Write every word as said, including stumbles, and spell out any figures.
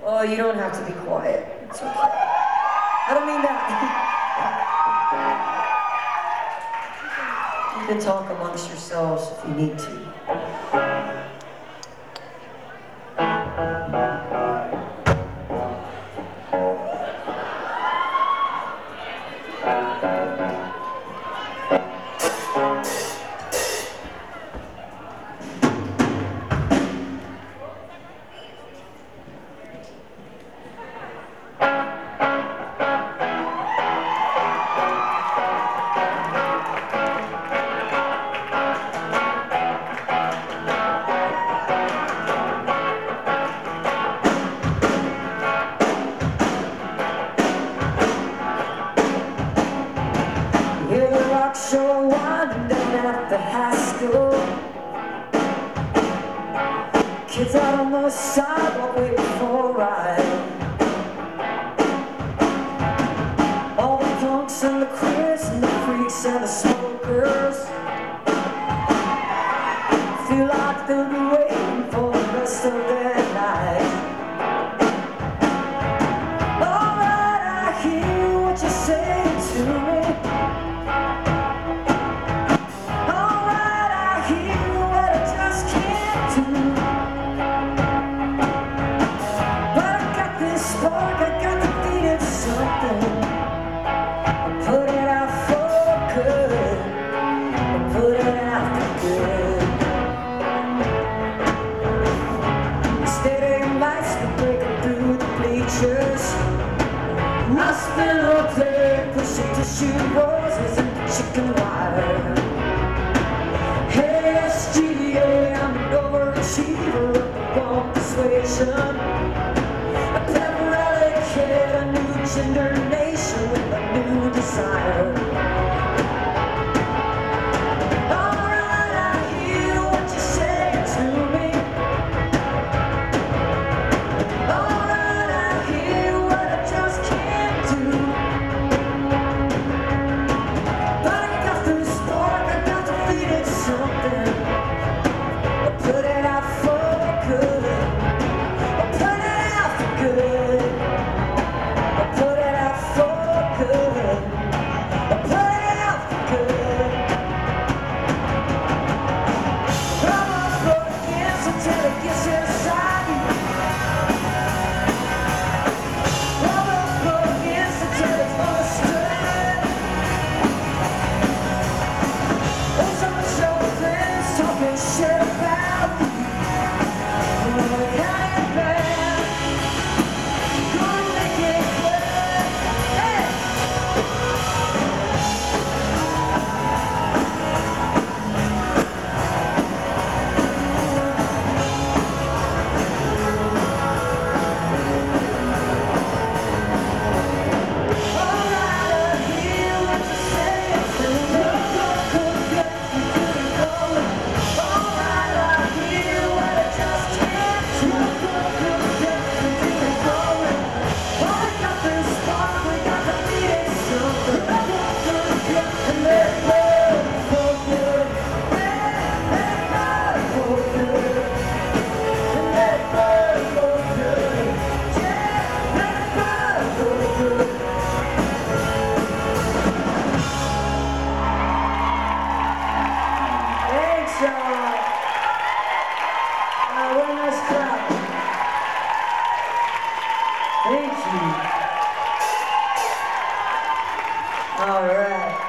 Oh, you don't have to be quiet. It's okay. I don't mean that. You can talk amongst yourselves if you need to. Hear the rock show winding down at the high school. Kids out on the sidewalk waiting for a ride. All the punks and the queers and the freaks and the smokers feel like they'll be waiting for the rest of their night. Alright, I hear what you're saying to me. Spark, I got the beat of something. I put it out for good. I put it out for good. Steady lights are breaking through the bleachers. I spin all day pushing tissue roses and chicken wire. Hey, S G A, I'm an overachiever of the wrong persuasion. A new gender nation with a new desire. Alright, I hear what you say to me. Alright, I hear what I just can't do. But I got the spark, I got to feed it something. I put it out for good. I put it out for good. Put it out for good. Put it out for good. Rub up against until it gets inside you. Rub up against until it's understood. There's some show friends talking shit about you. Oh, how you bad. Gonna make it clear. Thanks, y'all. Uh, what a nice crowd. Thank you. All right.